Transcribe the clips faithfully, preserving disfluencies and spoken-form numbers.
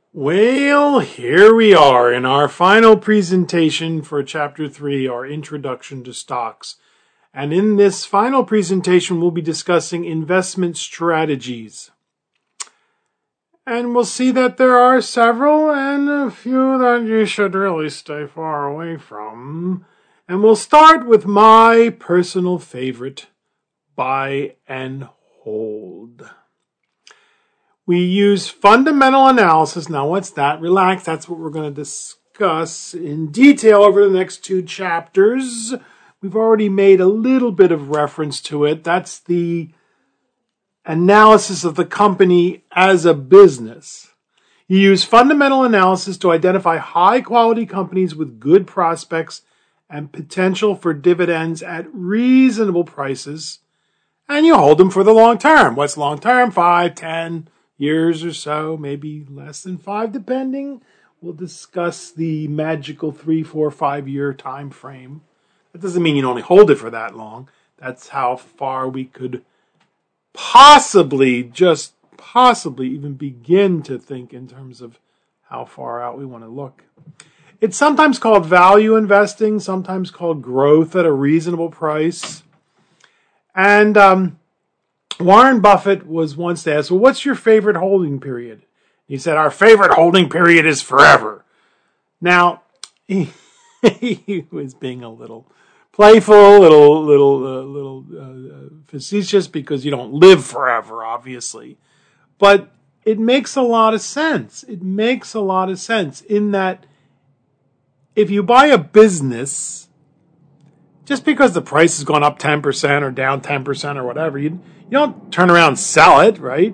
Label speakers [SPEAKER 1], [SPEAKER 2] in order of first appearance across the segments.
[SPEAKER 1] Well, here we are in our final presentation for Chapter three, our Introduction to Stocks. And in this final presentation, we'll be discussing investment strategies. And we'll see that there are several and a few that you should really stay far away from. And we'll start with my personal favorite, buy and hold. We use fundamental analysis. Now, what's that? Relax. That's what we're going to discuss in detail over the next two chapters. We've already made a little bit of reference to it. That's the analysis of the company as a business. You use fundamental analysis to identify high-quality companies with good prospects and potential for dividends at reasonable prices, and you hold them for the long term. What's long term? Five, ten years or so, maybe less than five, depending. We'll discuss the magical three, four, five year time frame. That doesn't mean you only hold it for that long. That's how far we could possibly, just possibly even begin to think in terms of how far out we want to look. It's sometimes called value investing, sometimes called growth at a reasonable price. And um, Warren Buffett was once asked, well, what's your favorite holding period? He said, our favorite holding period is forever. Now, he, he was being a little playful, little, little, uh, little uh, facetious, because you don't live forever, obviously. But it makes a lot of sense. It makes a lot of sense in that if you buy a business, just because the price has gone up ten percent or down ten percent or whatever, you, you don't turn around and sell it, right?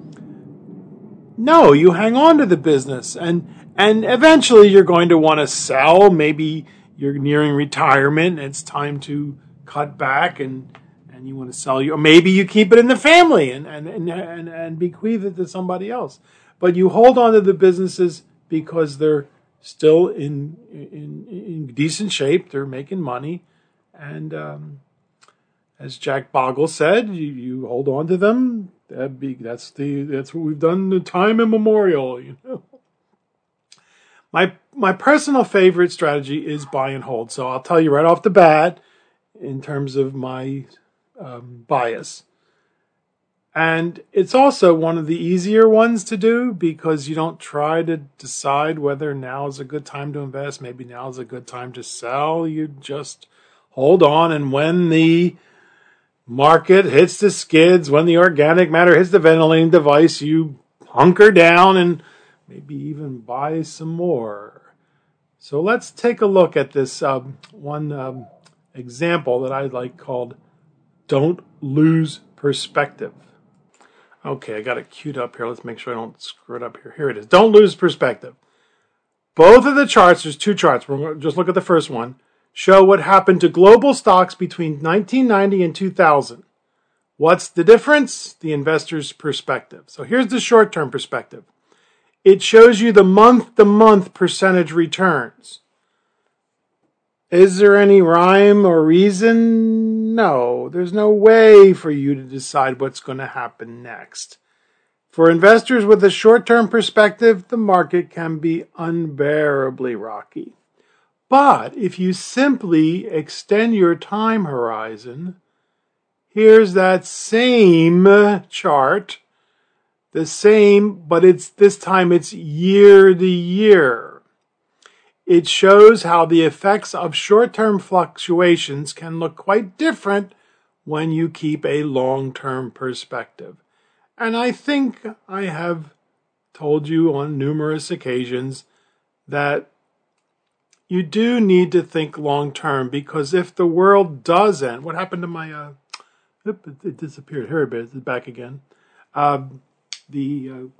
[SPEAKER 1] No, you hang on to the business. And, and eventually you're going to want to sell. Maybe you're nearing retirement and it's time to cut back and, and you want to sell. Or maybe you keep it in the family and, and, and, and, and bequeath it to somebody else. But you hold on to the businesses because they're still in, in, in decent shape. They're making money. And um, as Jack Bogle said, you, you hold on to them. That'd be, that's the that's what we've done the time immemorial. You know, my my personal favorite strategy is buy and hold. So I'll tell you right off the bat, in terms of my um, bias, and it's also one of the easier ones to do because you don't try to decide whether now is a good time to invest. Maybe now is a good time to sell. You just hold on, and when the market hits the skids, when the organic matter hits the ventilating device, you hunker down and maybe even buy some more. So let's take a look at this um, one um, example that I like called Don't Lose Perspective. Okay, I got it queued up here. Let's make sure I don't screw it up here. Here it is. Don't lose perspective. Both of the charts, there's two charts. We're going to just look at the first one. Show what happened to global stocks between nineteen ninety and two thousand. What's the difference? The investor's perspective. So here's the short-term perspective. It shows you the month-to-month percentage returns. Is there any rhyme or reason? No, there's no way for you to decide what's going to happen next. For investors with a short-term perspective, the market can be unbearably rocky. But if you simply extend your time horizon, here's that same chart, the same, but it's this time it's year to year. It shows how the effects of short-term fluctuations can look quite different when you keep a long-term perspective. And I think I have told you on numerous occasions that you do need to think long-term, because if the world does end, what happened to my, uh, it, it disappeared. Here it is, it's back again. Uh, the uh,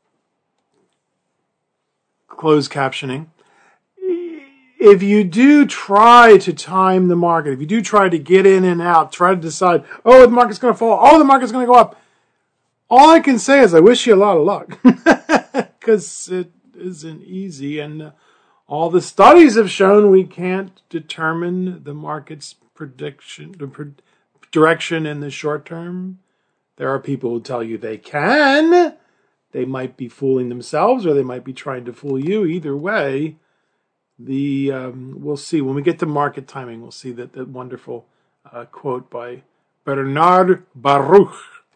[SPEAKER 1] closed captioning. If you do try to time the market, if you do try to get in and out, try to decide, oh, the market's going to fall, oh, the market's going to go up, all I can say is I wish you a lot of luck, because it isn't easy. And uh, all the studies have shown we can't determine the market's prediction, the pre- direction in the short term. There are people who tell you they can, they might be fooling themselves or they might be trying to fool you. Either way, the um, we'll see. When we get to market timing, we'll see that, that wonderful uh, quote by Bernard Baruch.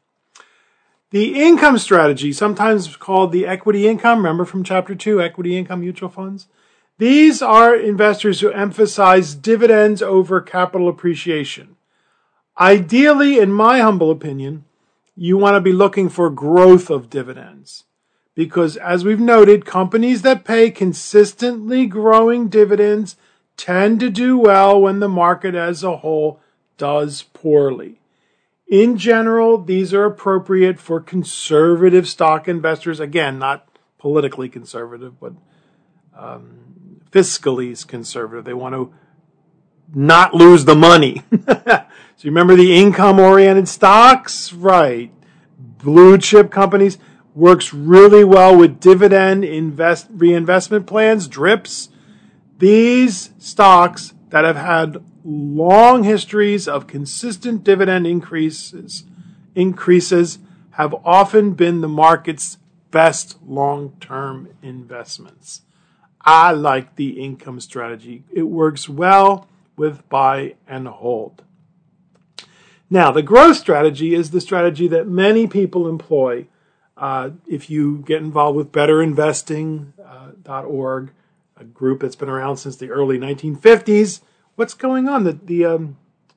[SPEAKER 1] The income strategy, sometimes called the equity income, remember from chapter two, equity income mutual funds? These are investors who emphasize dividends over capital appreciation. Ideally, in my humble opinion, you want to be looking for growth of dividends. Because as we've noted, companies that pay consistently growing dividends tend to do well when the market as a whole does poorly. In general, these are appropriate for conservative stock investors. Again, not politically conservative, but um, fiscally conservative. They want to not lose the money. So you remember the income-oriented stocks? Right. Blue chip companies works really well with dividend invest reinvestment plans, DRIPs. These stocks that have had long histories of consistent dividend increases increases have often been the market's best long-term investments. I like the income strategy. It works well with buy and hold. Now, the growth strategy is the strategy that many people employ. Uh, if you get involved with better investing dot org, a group that's been around since the early nineteen fifties, what's going on? The the um,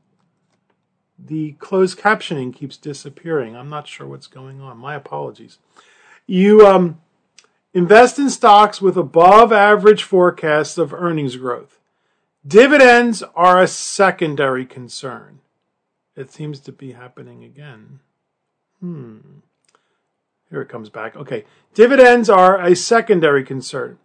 [SPEAKER 1] the closed captioning keeps disappearing. I'm not sure what's going on. My apologies. You um, invest in stocks with above average forecasts of earnings growth. Dividends are a secondary concern. It seems to be happening again. Hmm. Here it comes back. Okay. Dividends are a secondary concern.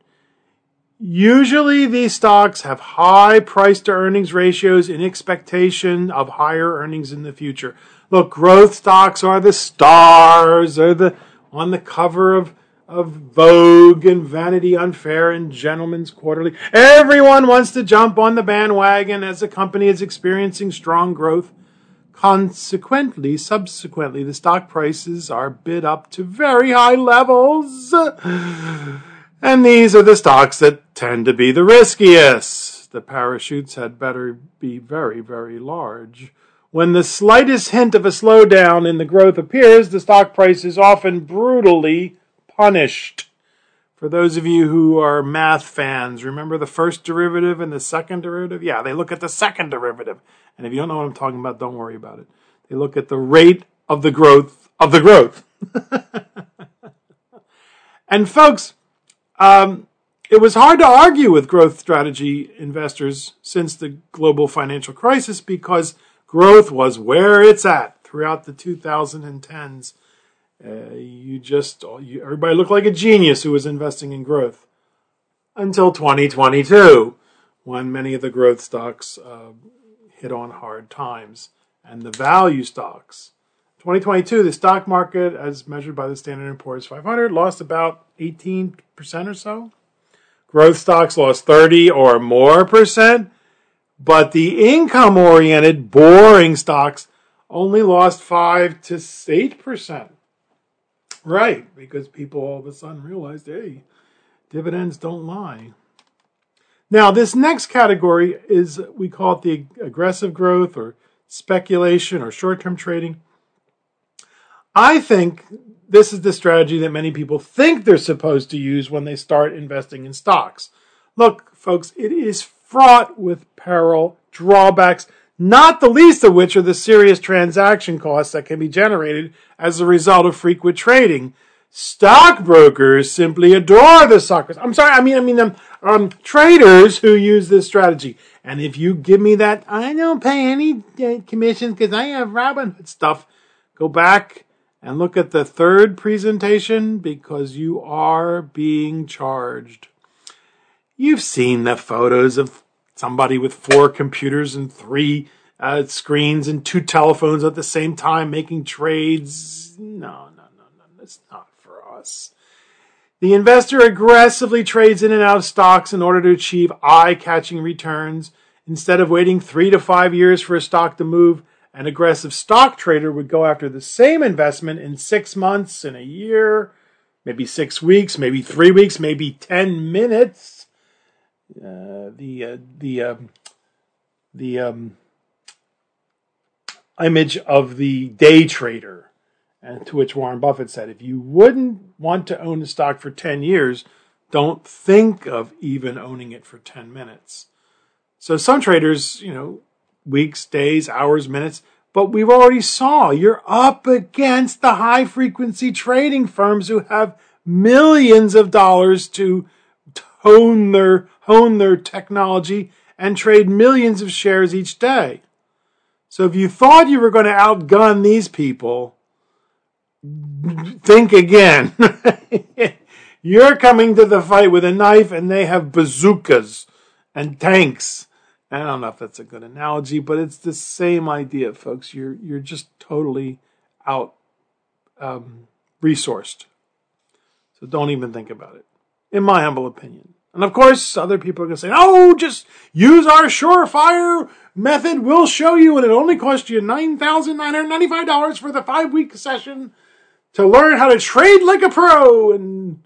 [SPEAKER 1] Usually these stocks have high price to earnings ratios in expectation of higher earnings in the future. Look, growth stocks are the stars, are the on the cover of, of Vogue and Vanity Unfair and Gentleman's Quarterly. Everyone wants to jump on the bandwagon as a company is experiencing strong growth. Consequently, subsequently, the stock prices are bid up to very high levels. And these are the stocks that tend to be the riskiest. The parachutes had better be very, very large. When the slightest hint of a slowdown in the growth appears, the stock price is often brutally punished. For those of you who are math fans, remember the first derivative and the second derivative? Yeah, they look at the second derivative. And if you don't know what I'm talking about, don't worry about it. They look at the rate of the growth of the growth. And folks, um, it was hard to argue with growth strategy investors since the global financial crisis because growth was where it's at throughout the two thousand tens. Uh, you just, you, everybody looked like a genius who was investing in growth until twenty twenty-two, when many of the growth stocks uh, hit on hard times. And the value stocks. twenty twenty-two, the stock market, as measured by the Standard and Poor's five hundred, lost about eighteen percent or so. Growth stocks lost thirty or more percent. But the income-oriented, boring stocks only lost five to eight percent. Right, because people all of a sudden realized, hey, dividends don't lie. Now, this next category is, we call it the aggressive growth or speculation or short-term trading. I think this is the strategy that many people think they're supposed to use when they start investing in stocks. Look, folks, it is fraught with peril, drawbacks, not the least of which are the serious transaction costs that can be generated as a result of frequent trading. Stockbrokers simply adore the suckers. I'm sorry, I mean, I mean, um, um, traders who use this strategy. And if you give me that, I don't pay any uh, commissions because I have Robinhood stuff, go back and look at the third presentation because you are being charged. You've seen the photos of somebody with four computers and three uh, screens and two telephones at the same time making trades. No, no, no, no, that's not for us. The investor aggressively trades in and out of stocks in order to achieve eye-catching returns. Instead of waiting three to five years for a stock to move, an aggressive stock trader would go after the same investment in six months, in a year. maybe six weeks, maybe three weeks, maybe ten minutes. Uh, the uh, the um, the um, image of the day trader, and to which Warren Buffett said, if you wouldn't want to own a stock for ten years, don't think of even owning it for ten minutes. So some traders, you know, weeks, days, hours, minutes, but we've already saw you're up against the high frequency trading firms who have millions of dollars to hone their, hone their technology and trade millions of shares each day. So if you thought you were going to outgun these people, think again. You're coming to the fight with a knife and they have bazookas and tanks. I don't know if that's a good analogy, but it's the same idea, folks. You're you're just totally out um, resourced. So don't even think about it, in my humble opinion. And of course, other people are going to say, "Oh, just use our Surefire method. We'll show you, and it only costs you nine thousand nine hundred ninety-five dollars for the five-week session to learn how to trade like a pro." And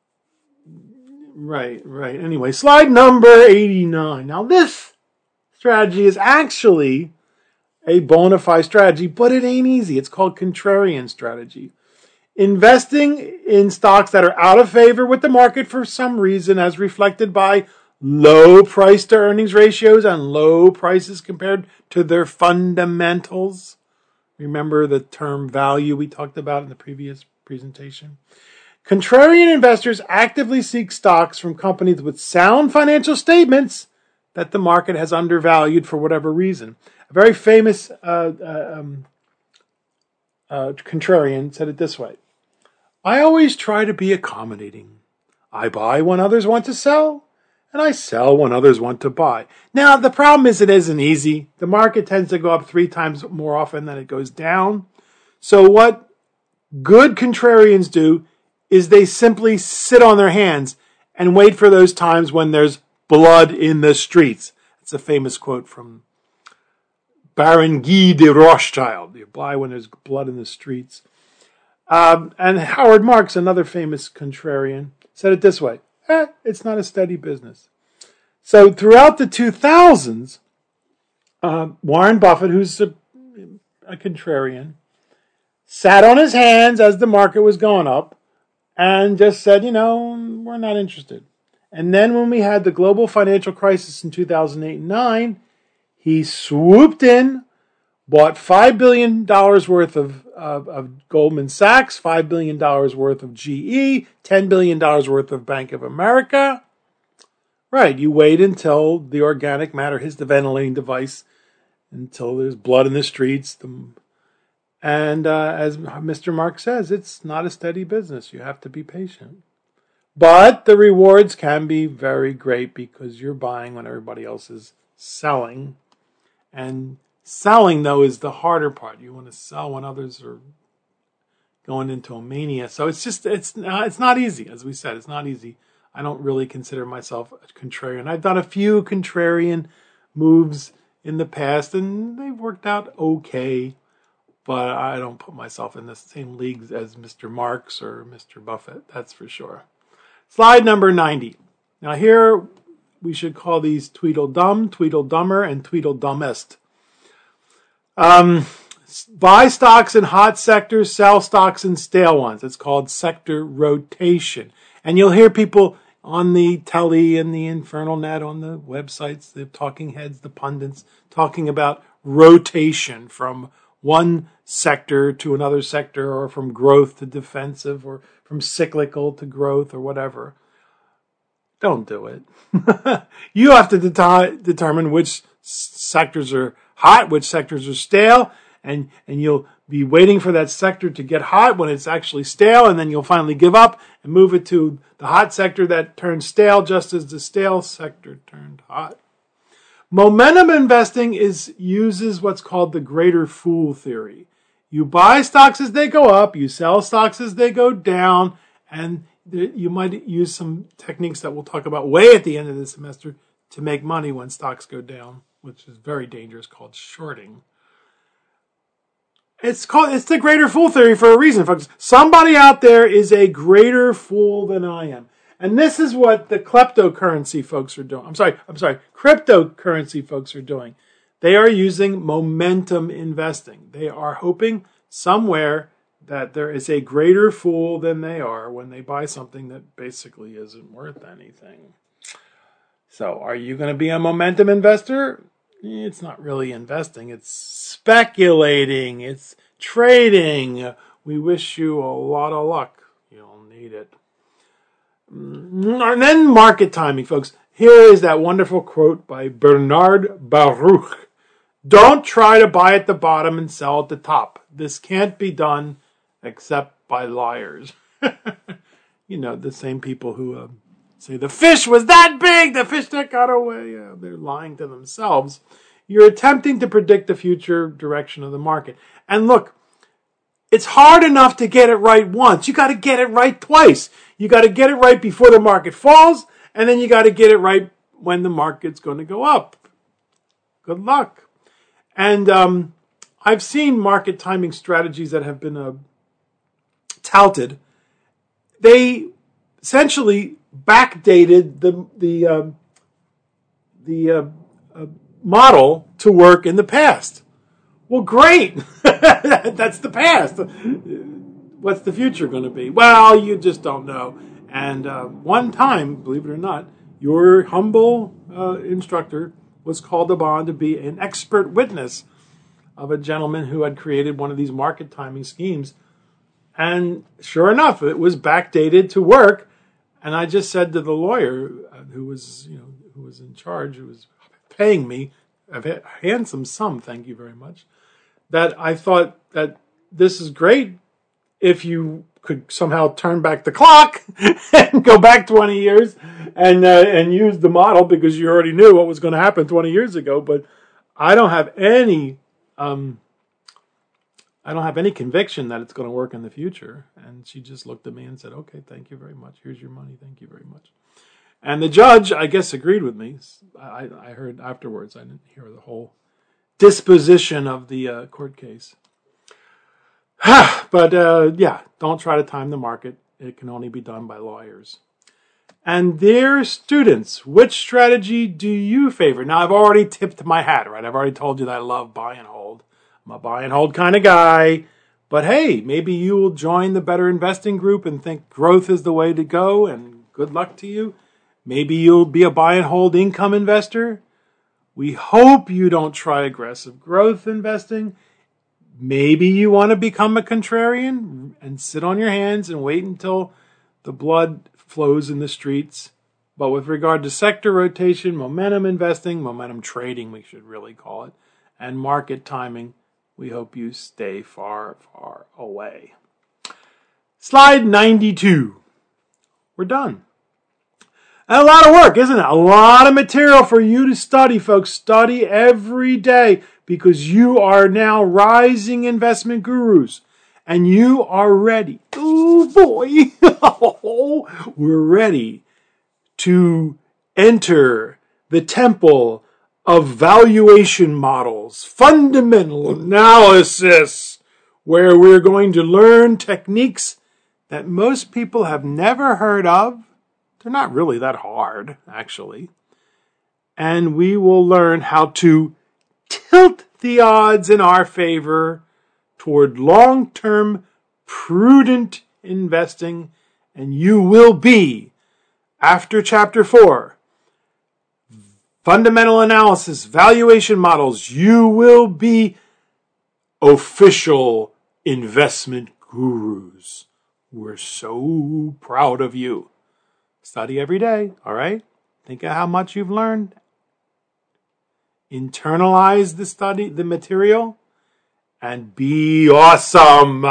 [SPEAKER 1] right, right. Anyway, slide number eighty-nine. Now, this strategy is actually a bona fide strategy, but it ain't easy. It's called contrarian strategy. Investing in stocks that are out of favor with the market for some reason, as reflected by low price to earnings ratios and low prices compared to their fundamentals. Remember the term value we talked about in the previous presentation? Contrarian investors actively seek stocks from companies with sound financial statements that the market has undervalued for whatever reason. A very famous uh, uh, um, uh, contrarian said it this way: I always try to be accommodating. I buy when others want to sell, and I sell when others want to buy. Now, the problem is it isn't easy. The market tends to go up three times more often than it goes down. So what good contrarians do is they simply sit on their hands and wait for those times when there's blood in the streets. It's a famous quote from Baron Guy de Rothschild. You buy when there's blood in the streets. Um, and Howard Marks, another famous contrarian, said it this way: eh, it's not a steady business. So throughout the two thousands, uh, Warren Buffett, who's a, a contrarian, sat on his hands as the market was going up and just said, you know, we're not interested. And then when we had the global financial crisis in two thousand eight and nine, he swooped in, bought five billion dollars worth of, of, of Goldman Sachs, five billion dollars worth of G E, ten billion dollars worth of Bank of America. Right, you wait until the organic matter hits the ventilating device, until there's blood in the streets. The, and uh, as Mister Mark says, it's not a steady business. You have to be patient. But the rewards can be very great because you're buying when everybody else is selling. And selling, though, is the harder part. You want to sell when others are going into a mania. So it's just, it's not, it's not easy. As we said, it's not easy. I don't really consider myself a contrarian. I've done a few contrarian moves in the past, and they've worked out okay. But I don't put myself in the same leagues as Mister Marks or Mister Buffett. That's for sure. Slide number ninety. Now here we should call these Tweedledum, Tweedledummer, and Tweedledummest. Um, buy stocks in hot sectors, sell stocks in stale ones. It's called sector rotation. And you'll hear people on the telly and the infernal net, on the websites, the talking heads, the pundits, talking about rotation from one sector to another sector, or from growth to defensive, or from cyclical to growth, or whatever. Don't do it. You have to det- determine which sectors are hot, which sectors are stale, and, and you'll be waiting for that sector to get hot when it's actually stale, and then you'll finally give up and move it to the hot sector that turned stale just as the stale sector turned hot. Momentum investing is uses what's called the greater fool theory. You buy stocks as they go up, you sell stocks as they go down, and you might use some techniques that we'll talk about way at the end of the semester to make money when stocks go down, which is very dangerous, called shorting. It's called, it's the greater fool theory for a reason, folks. Somebody out there is a greater fool than I am. And this is what the kleptocurrency folks are doing. I'm sorry, I'm sorry, cryptocurrency folks are doing. They are using momentum investing. They are hoping somewhere that there is a greater fool than they are when they buy something that basically isn't worth anything. So are you going to be a momentum investor? It's not really investing. It's speculating. It's trading. We wish you a lot of luck. You'll need it. And then market timing, folks. Here is that wonderful quote by Bernard Baruch. Don't try to buy at the bottom and sell at the top. This can't be done except by liars. You know, the same people who uh, say the fish was that big, the fish that got away. Yeah, they're lying to themselves. You're attempting to predict the future direction of the market. And look, it's hard enough to get it right once. You got to get it right twice. You got to get it right before the market falls, and then you got to get it right when the market's going to go up. Good luck. And um, I've seen market timing strategies that have been uh, touted. They essentially backdated the the uh, the uh, uh, model to work in the past. Well, great. That's the past. What's the future going to be? Well, you just don't know. And uh, one time, believe it or not, your humble uh, instructor was called upon to be an expert witness of a gentleman who had created one of these market timing schemes. And sure enough, it was backdated to work. And I just said to the lawyer uh, who was, you know, who was in charge, who was paying me a handsome sum, thank you very much, that I thought that this is great if you could somehow turn back the clock and go back twenty years and uh, and use the model, because you already knew what was going to happen twenty years ago. But I don't have any um, I don't have any conviction that it's going to work in the future. And she just looked at me and said, "Okay, thank you very much. Here's your money. Thank you very much." And the judge, I guess, agreed with me. I, I heard afterwards. I didn't hear the whole disposition of the uh, court case. But uh, yeah, don't try to time the market. It can only be done by lawyers. And dear students, which strategy do you favor? Now, I've already tipped my hat, right? I've already told you that I love buy and hold. I'm a buy and hold kind of guy. But hey, maybe you will join the Better Investing group and think growth is the way to go, and good luck to you. Maybe you'll be a buy and hold income investor. We hope you don't try aggressive growth investing. Maybe you want to become a contrarian and sit on your hands and wait until the blood flows in the streets. But with regard to sector rotation, momentum investing, momentum trading, we should really call it, and market timing, we hope you stay far, far away. Slide ninety-two. We're done. And a lot of work, isn't it? A lot of material for you to study, folks. Study every day, because you are now rising investment gurus. And you are ready. Oh, boy. We're ready to enter the temple of valuation models, fundamental analysis, where we're going to learn techniques that most people have never heard of. They're not really that hard, actually. And we will learn how to tilt the odds in our favor toward long-term, prudent investing. And you will be, after Chapter four, fundamental analysis, valuation models, you will be official investment gurus. We're so proud of you. Study every day, all right? Think of how much you've learned. Internalize the study, the material, and be awesome.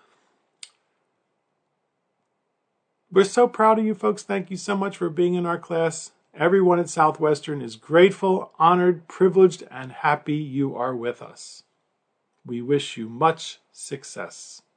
[SPEAKER 1] We're so proud of you folks. Thank you so much for being in our class. Everyone at Southwestern is grateful, honored, privileged, and happy you are with us. We wish you much success.